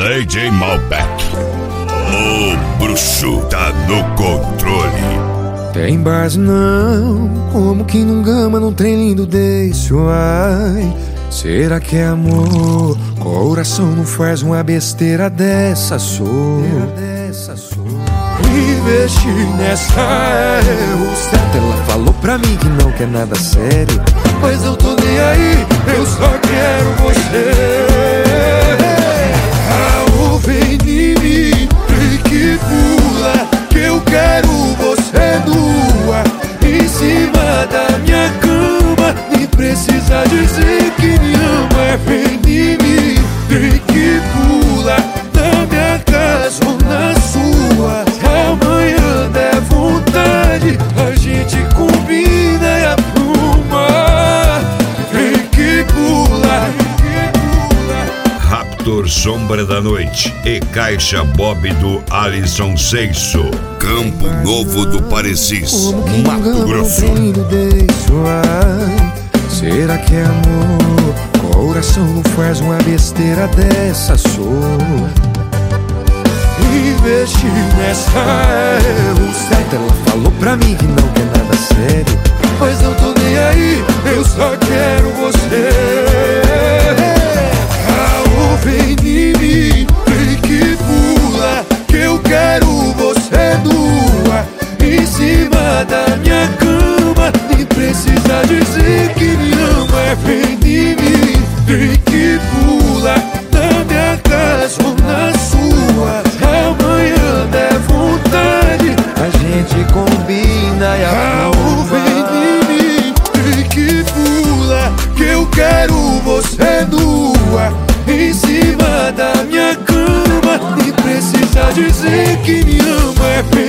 DJ Malbec, o bruxo tá no controle. Tem base não, como que não gama num trem lindo desse, ai. Será que é amor? Coração não faz uma besteira dessa, sou. Investir nessa é o certo. Ela falou pra mim que não quer nada sério, mas eu tô nem aí, eu só quero você. Vem em mim e que pula, que eu quero você nua em cima da minha cama. Nem precisa dizer que me ama. Vem em mim e que pula, na minha casa ou na sua. Amanhã der vontade, a gente combina e apruma. Vem que pula, Raptor Sombra da Noite e Caixa Bob do Alisson Seixo, Campo Novo do Parecis, Mato Grosso. Será que é amor? Coração não faz uma besteira dessa, sou. Investir nessa é o certo. Ela falou pra mim que não quer nada sério, mas não tô nem aí, eu só quero você. Vem em mim e que pula, que eu quero você nua em cima da minha cama. Nem precisa dizer que me ama. Vem em mim e que pula, na minha casa ou na sua. Amanhã der vontade, a gente combina e aprova. Vem em mim e que pula, que eu quero você nua em cima da minha cama. Nem precisa dizer que me ama.